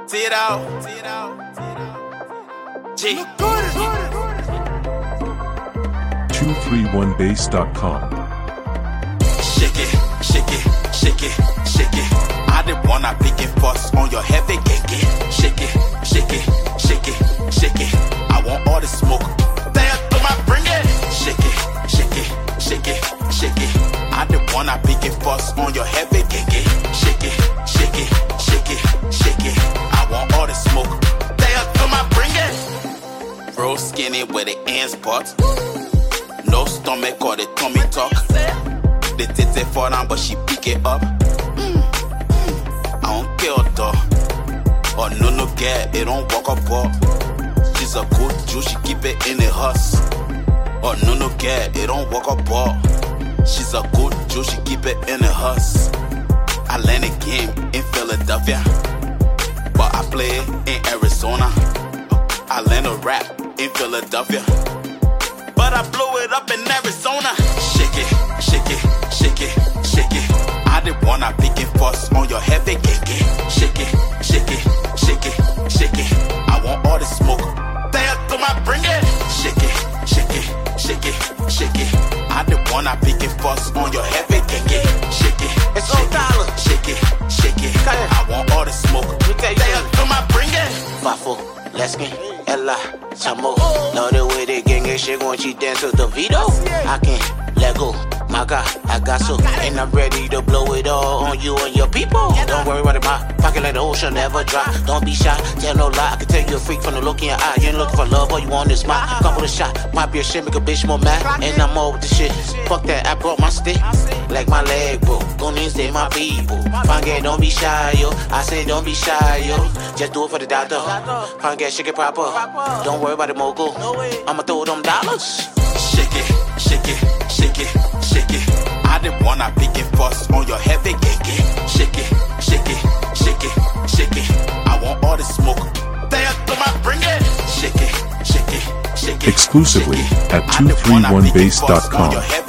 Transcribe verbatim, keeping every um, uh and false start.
Tito, G. two three one bass dot com. Shake it, shake it, shake it, shake it. I didn't wanna pick it fuss on your heavy cake. Shake it, shake it, shake it, shake it. I want all the smoke. Damn, come on, bring it. Shake it, shake it, shake it, shake it. I didn't wanna pick it fuss on your heavy cake. Shake it, shake it, shake it, shake it. I want all the smoke. Damn, come on, bring it. Bro skinny with the ends part. No stomach or the tummy talk. The titty fall down, but she pick it up. Mm, mm. I don't care, dog. Or no, no, girl, it don't walk up, up. She's a good Jew, she keep it in the husk. Or no, no, girl, it don't walk up, up. She's a good Jew, she keep it in the husk. I land a game in Philadelphia, but I play it in Arizona. I land a rap in Philadelphia, but I blow it up in Arizona. Shake it, shake it, shake it, shake it. I didn't wanna pick it fuss on your heavy cake. Shake it, shake it, shake it, shake it. I want all the smoke. Damn, come on, bring it. Shake it, shake it, shake it, shake it. I didn't wanna pick it fuss on your heavy cake. Shake it, it's all dollar. Shake it, shake it. I want all the smoke. Damn, come on, bring it. Fafo, Leskin, Ella, Chamo. Know the way they gang and shit when she dance with the Vito. I can't let go. My God, I got so, and I'm ready to blow it all on you and your people. Don't worry about it, my pocket like the ocean never dry. Don't be shy, tell no lie. I can tell you a freak from the look in your eye. You ain't looking for love, all you want is smile. Couple of shot, pop your shit, make a bitch more mad. And I'm all with the shit. Fuck that, I brought my stick, like my leg, bro. Goonies, they my people. Fine, don't be shy, yo. I say don't be shy, yo. Just do it for the doctor. Fine, shake it proper. Don't worry about the mogul. I'ma throw them dollars. Shake it, shake it, shake it, shake it. I didn't wanna pick it fuss on your heavy cake. Shake it, shake it, shake it, shake it. I want all the smoke. Damn, come on, bring it. Shake it, shake it, shake it. Exclusively shake it. at two three one bass dot com.